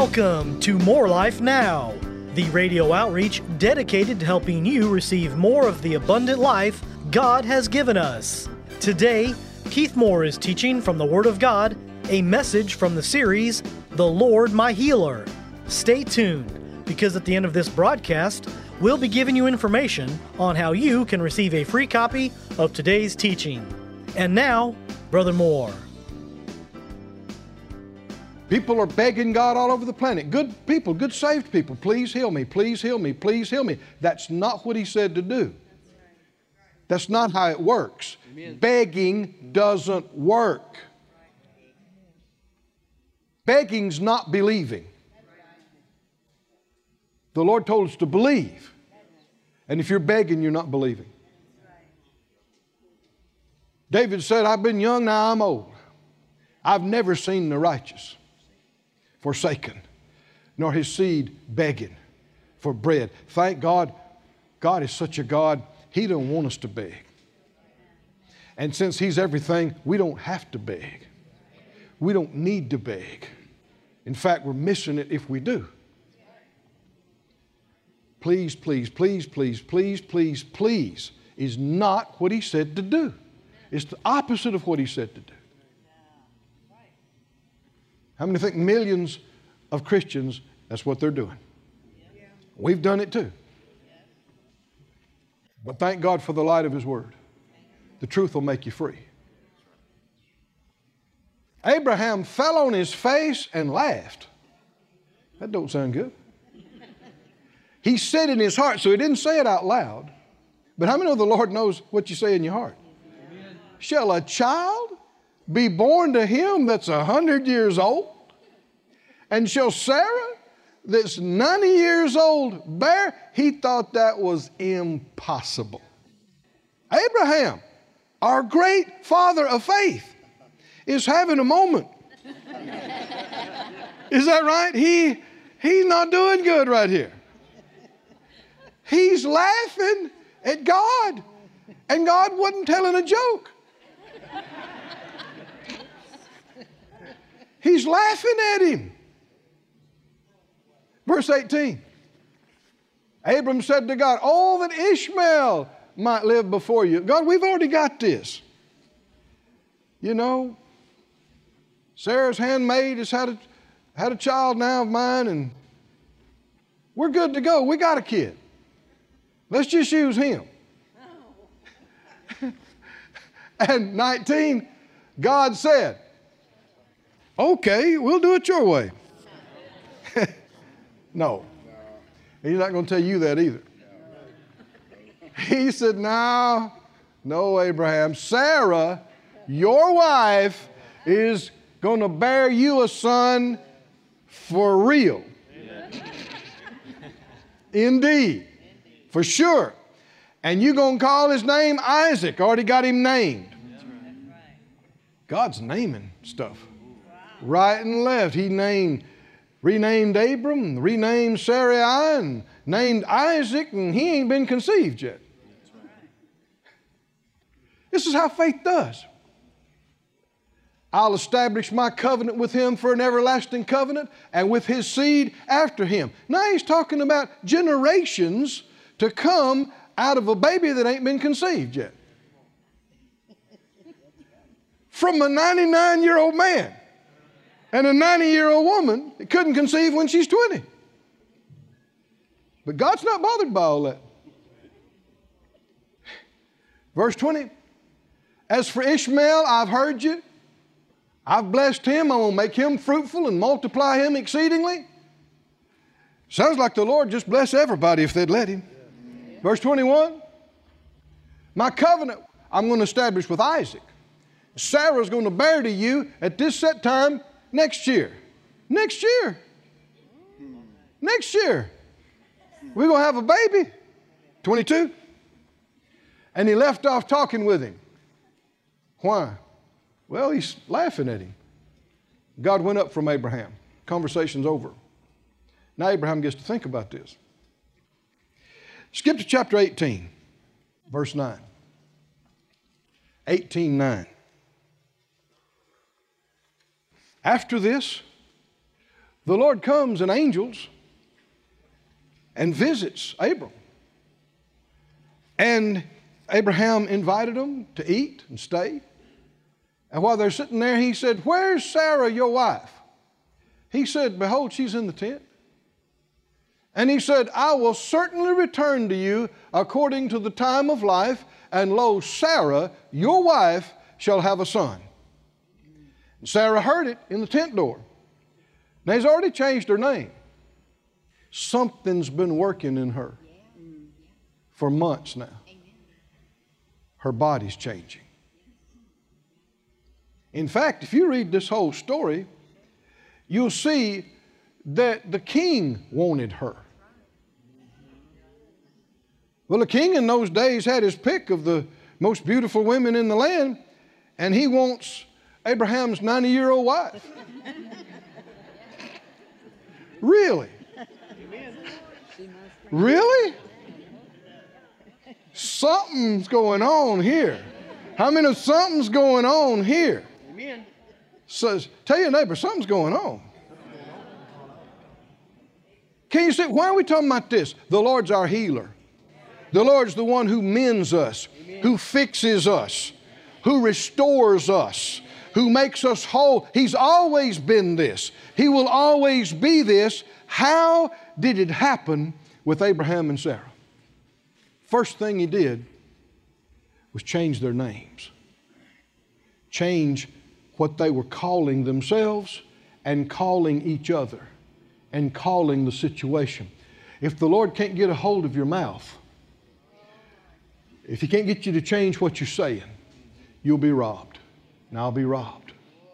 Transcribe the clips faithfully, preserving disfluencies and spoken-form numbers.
Welcome to More Life Now, the radio outreach dedicated to helping you receive more of the abundant life God has given us. Today, Keith Moore is teaching from the Word of God, a message from the series, The Lord My Healer. Stay tuned, because at the end of this broadcast, we'll be giving you information on how you can receive a free copy of today's teaching. And now, Brother Moore. People are begging God all over the planet. Good people, good saved people, please heal me, please heal me, please heal me. That's not what He said to do. That's not how it works. Amen. Begging doesn't work. Begging's not believing. The Lord told us to believe. And if you're begging, you're not believing. David said, I've been young, now I'm old. I've never seen the righteous forsaken, nor his seed begging for bread. Thank God, God is such a God, He don't want us to beg. And since He's everything, we don't have to beg. We don't need to beg. In fact, we're missing it if we do. Please, please, please, please, please, please, please is not what He said to do. It's the opposite of what He said to do. How many think millions of Christians, that's what they're doing? We've done it too. But thank God for the light of His Word. The truth will make you free. Abraham fell on his face and laughed. That don't sound good. He said in his heart, so he didn't say it out loud. But how many know the Lord knows what you say in your heart? Amen. Shall a child be born to him that's a hundred years old? And shall Sarah, that's ninety years old, bear? He thought that was impossible. Abraham, our great father of faith, is having a moment. Is that right? He, he's not doing good right here. He's laughing at God, and God wasn't telling a joke. He's laughing at him. Verse eighteen. Abram said to God, oh, that Ishmael might live before you. God, we've already got this. You know, Sarah's handmaid has had a, had a child now of mine, and we're good to go. We got a kid. Let's just use him. And nineteen, God said, okay, we'll do it your way. No. He's not going to tell you that either. He said, no, no, Abraham. Sarah, your wife, is going to bear you a son for real. Indeed. For sure. And you're going to call his name Isaac. Already got him named. God's naming stuff. Right and left. He named, renamed Abram, renamed Sarai, and named Isaac, and he ain't been conceived yet. This is how faith does. I'll establish my covenant with him for an everlasting covenant, and with his seed after him. Now he's talking about generations to come out of a baby that ain't been conceived yet. From a ninety-nine-year-old man and a ninety-year-old woman that couldn't conceive when she's twenty. But God's not bothered by all that. Verse twenty, as for Ishmael, I've heard you. I've blessed him. I'm going to make him fruitful and multiply him exceedingly. Sounds like the Lord just bless everybody if they'd let him. Verse twenty-one, my covenant I'm going to establish with Isaac. Sarah's going to bear to you at this set time next year. Next year. Next year. We're going to have a baby. twenty-two. And he left off talking with him. Why? Well, he's laughing at him. God went up from Abraham. Conversation's over. Now Abraham gets to think about this. Skip to chapter eighteen, verse nine. eighteen nine. After this, the Lord comes in angels and visits Abram. And Abraham invited them to eat and stay. And while they're sitting there, he said, "Where's Sarah, your wife?" He said, "Behold, she's in the tent." And he said, "I will certainly return to you according to the time of life, and lo, Sarah, your wife, shall have a son." And Sarah heard it in the tent door. Now, he's already changed her name. Something's been working in her for months now. Her body's changing. In fact, if you read this whole story, you'll see that the king wanted her. Well, the king in those days had his pick of the most beautiful women in the land, and he wants Abraham's ninety-year-old wife. Really? Really? Something's going on here. How many of something's going on here? Amen. Says, tell your neighbor, something's going on. Can you see, why are we talking about this? The Lord's our healer. The Lord's the one who mends us, Amen. Who fixes us, who restores us, who makes us whole. He's always been this. He will always be this. How did it happen with Abraham and Sarah? First thing he did was change their names. Change what they were calling themselves and calling each other and calling the situation. If the Lord can't get a hold of your mouth, if He can't get you to change what you're saying, you'll be robbed. And I'll be robbed.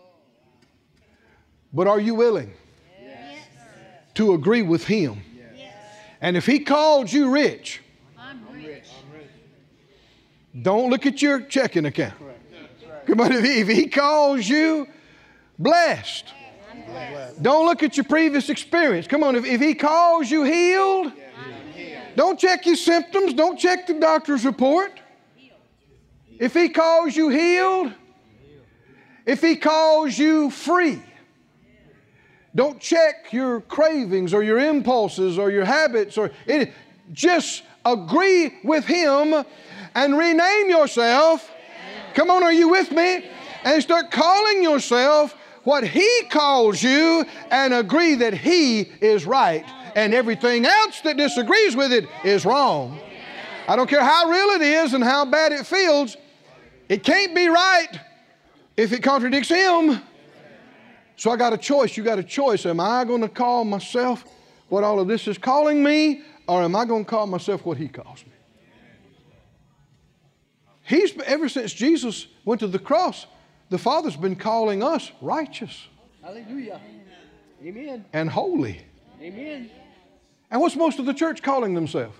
But are you willing yes. to agree with Him? Yes. And if He called you rich, I'm rich. Don't look at your checking account. Come on, if he, if he calls you blessed, blessed, don't look at your previous experience. Come on, if, if He calls you healed, don't check your symptoms. Don't check the doctor's report. If He calls you healed, if He calls you free, don't check your cravings or your impulses or your habits. Or it, just agree with Him and rename yourself. Come on, are you with me? And start calling yourself what He calls you and agree that He is right and everything else that disagrees with it is wrong. I don't care how real it is and how bad it feels. It can't be right if it contradicts Him. So I got a choice. You got a choice. Am I going to call myself what all of this is calling me, or am I going to call myself what He calls me? He's, ever since Jesus went to the cross, the Father's been calling us righteous. Hallelujah. Amen. And holy. Amen. And what's most of the church calling themselves?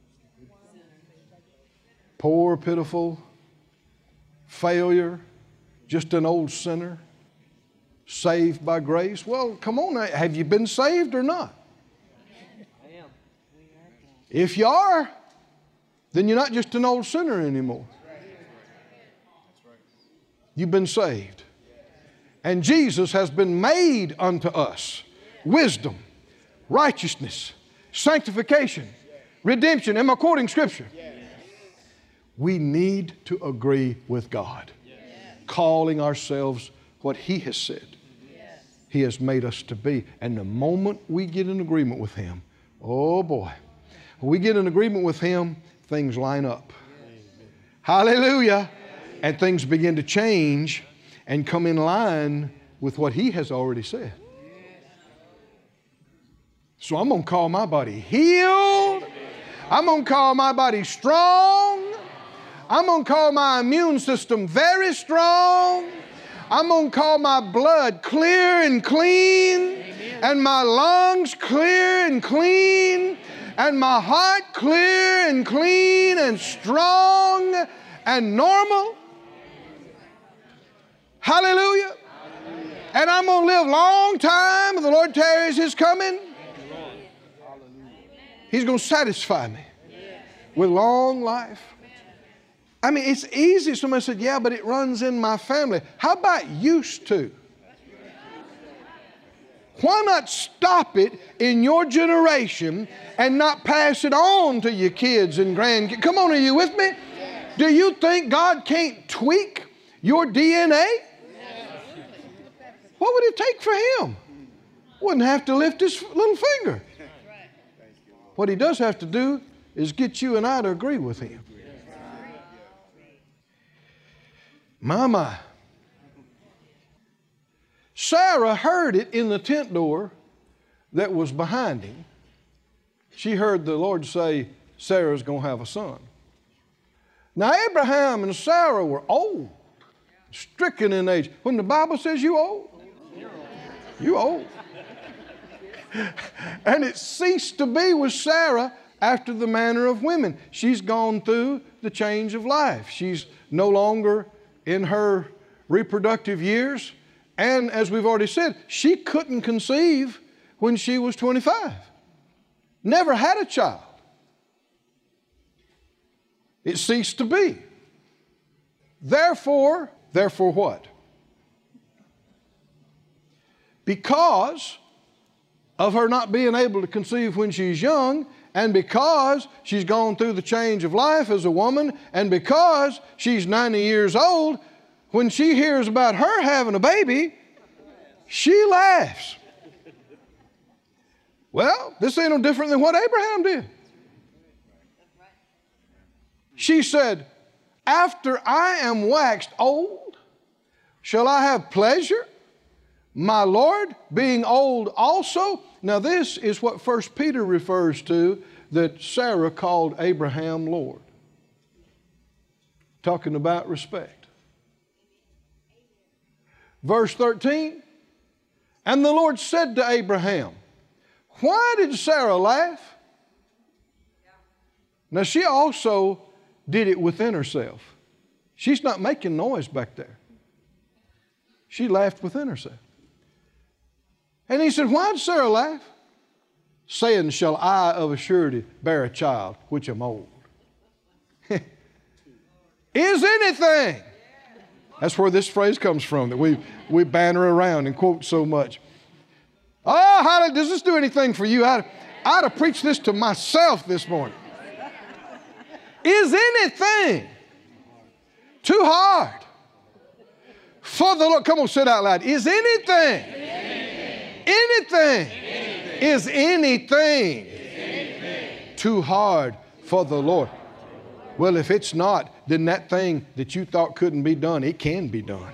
Poor, pitiful, failure, just an old sinner, saved by grace. Well, come on, have you been saved or not? I am. If you are, then you're not just an old sinner anymore. You've been saved. And Jesus has been made unto us wisdom, righteousness, sanctification, redemption. Am I quoting Scripture? We need to agree with God, calling ourselves what He has said He has made us to be. And the moment we get in agreement with Him, oh boy, when we get in agreement with Him, things line up. Hallelujah. And things begin to change and come in line with what He has already said. So I'm going to call my body healed. I'm going to call my body strong. I'm going to call my immune system very strong. I'm going to call my blood clear and clean. And my lungs clear and clean. And my heart clear and clean and strong and normal. Hallelujah. Hallelujah. And I'm going to live a long time. The Lord tarries His coming. He's going to satisfy me with long life. I mean, it's easy. Somebody said, yeah, but it runs in my family. How about used to? Why not stop it in your generation and not pass it on to your kids and grandkids? Come on, are you with me? Do you think God can't tweak your D N A? What would it take for him? Wouldn't have to lift his little finger. What he does have to do is get you and I to agree with him. My, my. Sarah heard it in the tent door that was behind him. She heard the Lord say, Sarah's going to have a son. Now, Abraham and Sarah were old, stricken in age. When the Bible says you old, you old. And it ceased to be with Sarah after the manner of women. She's gone through the change of life. She's no longer in her reproductive years. And as we've already said, she couldn't conceive when she was twenty-five. Never had a child. It ceased to be. Therefore, therefore what? Because of her not being able to conceive when she's young, and because she's gone through the change of life as a woman, and because she's ninety years old, when she hears about her having a baby, she laughs. Well, this ain't no different than what Abraham did. She said, after I am waxed old, shall I have pleasure, my Lord being old also? Now this is what First Peter refers to, that Sarah called Abraham Lord. Talking about respect. Verse thirteen, and the Lord said to Abraham, why did Sarah laugh? Now she also did it within herself. She's not making noise back there. She laughed within herself. And he said, why did Sarah laugh? Saying, shall I of a surety bear a child, which am old? Is anything. That's where this phrase comes from that we, we banter around and quote so much. Oh, how does this do anything for you? I'd, I'd have preached this to myself this morning. Is anything too hard for the Lord? Come on, say it out loud. Is anything, anything, anything, is anything, anything too hard for the Lord? Well, if it's not, then that thing that you thought couldn't be done, it can be done.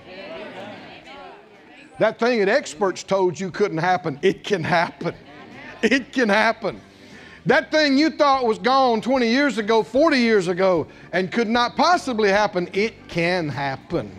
That thing that experts told you couldn't happen, it can happen. It can happen. That thing you thought was gone twenty years ago, forty years ago, and could not possibly happen, it can happen.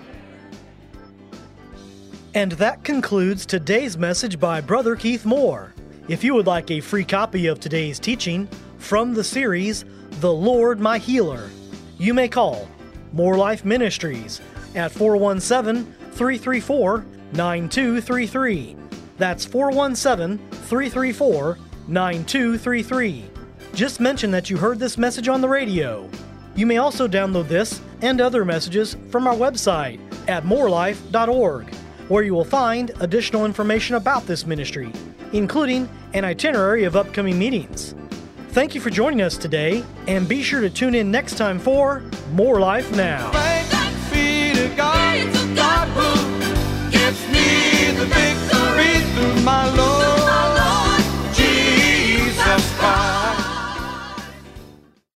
And that concludes today's message by Brother Keith Moore. If you would like a free copy of today's teaching from the series, The Lord My Healer, you may call More Life Ministries at four one seven, three three four, nine two three three. That's four one seven, three three four, nine two three three. Just mention that you heard this message on the radio. You may also download this and other messages from our website at more life dot org, where you will find additional information about this ministry, including an itinerary of upcoming meetings. Thank you for joining us today, and be sure to tune in next time for More Life Now. Thanks be to God, God who gives me